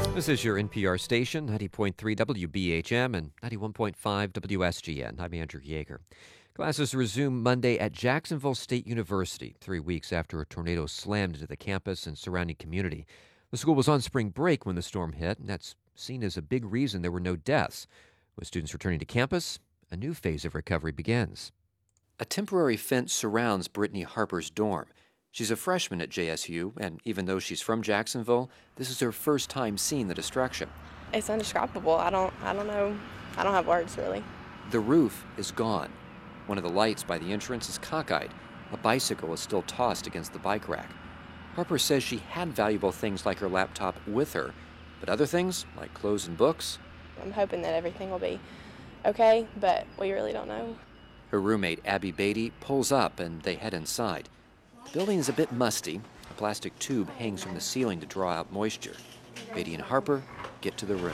This is your NPR station, 90.3 WBHM and 91.5 WSGN. I'm Andrew Yeager. Classes resume Monday at Jacksonville State University, 3 weeks after a tornado slammed into the campus and surrounding community. The school was on spring break when the storm hit, and that's seen as a big reason there were no deaths. With students returning to campus, a new phase of recovery begins. A temporary fence surrounds Brittany Harper's dorm. She's a freshman at JSU, and even though she's from Jacksonville, this is her first time seeing the destruction. It's indescribable. I don't know. I don't have words, really. The roof is gone. One of the lights by the entrance is cockeyed. A bicycle is still tossed against the bike rack. Harper says she had valuable things like her laptop with her, but other things, like clothes and books. I'm hoping that everything will be okay, but we really don't know. Her roommate, Abby Beatty, pulls up and they head inside. The building is a bit musty. A plastic tube hangs from the ceiling to draw out moisture. Beatty and Harper get to the room.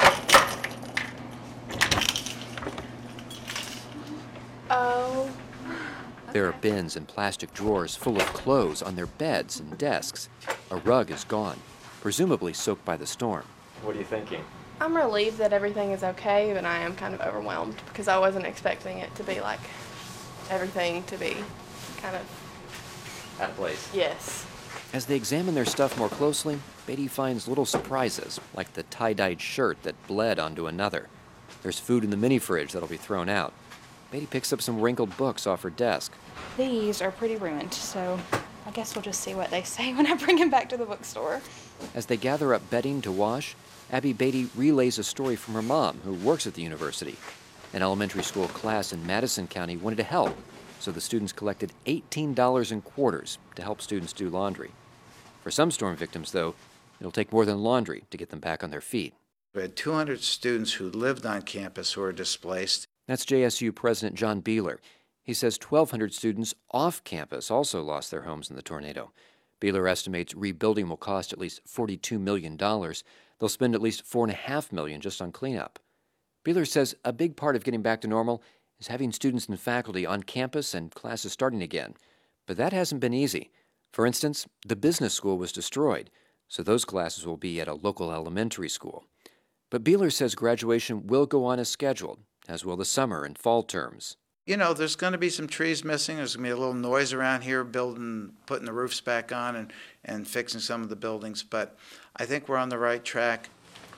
Oh. There are bins and plastic drawers full of clothes on their beds and desks. A rug is gone, presumably soaked by the storm. What are you thinking? I'm relieved that everything is okay, but I am kind of overwhelmed because I wasn't expecting it to be like everything to be kind of Out of place. yes. As they examine their stuff more closely, Beatty finds little surprises, like the tie-dyed shirt that bled onto another. There's food in the mini-fridge that'll be thrown out. Beatty picks up some wrinkled books off her desk. These are pretty ruined, so I guess we'll just see what they say when I bring them back to the bookstore. As they gather up bedding to wash, Abby Beatty relays a story from her mom, who works at the university. An elementary school class in Madison County wanted to help, so the students collected $18 in quarters to help students do laundry. For some storm victims, though, it'll take more than laundry to get them back on their feet. We had 200 students who lived on campus who were displaced. That's JSU President John Beeler. He says 1,200 students off campus also lost their homes in the tornado. Beeler estimates rebuilding will cost at least $42 million. They'll spend at least $4.5 million just on cleanup. Beeler says a big part of getting back to normal is having students and faculty on campus and classes starting again. But that hasn't been easy. For instance, the business school was destroyed, so those classes will be at a local elementary school. But Beeler says graduation will go on as scheduled, as will the summer and fall terms. You know, there's going to be some trees missing. There's going to be a little noise around here putting the roofs back on and fixing some of the buildings. But I think we're on the right track.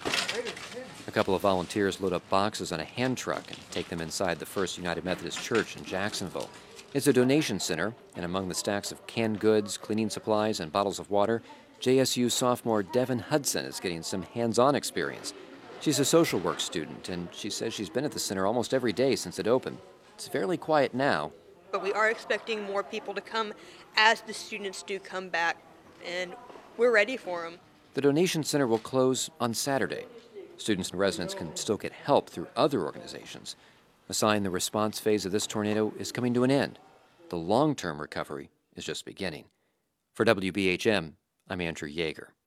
A couple of volunteers load up boxes on a hand truck and take them inside the First United Methodist Church in Jacksonville. It's a donation center, and among the stacks of canned goods, cleaning supplies, and bottles of water, JSU sophomore Devin Hudson is getting some hands-on experience. She's a social work student, and she says she's been at the center almost every day since it opened. It's fairly quiet now. But we are expecting more people to come as the students do come back, and we're ready for them. The donation center will close on Saturday. Students and residents can still get help through other organizations. A sign the response phase of this tornado is coming to an end. The long-term recovery is just beginning. For WBHM, I'm Andrew Yeager.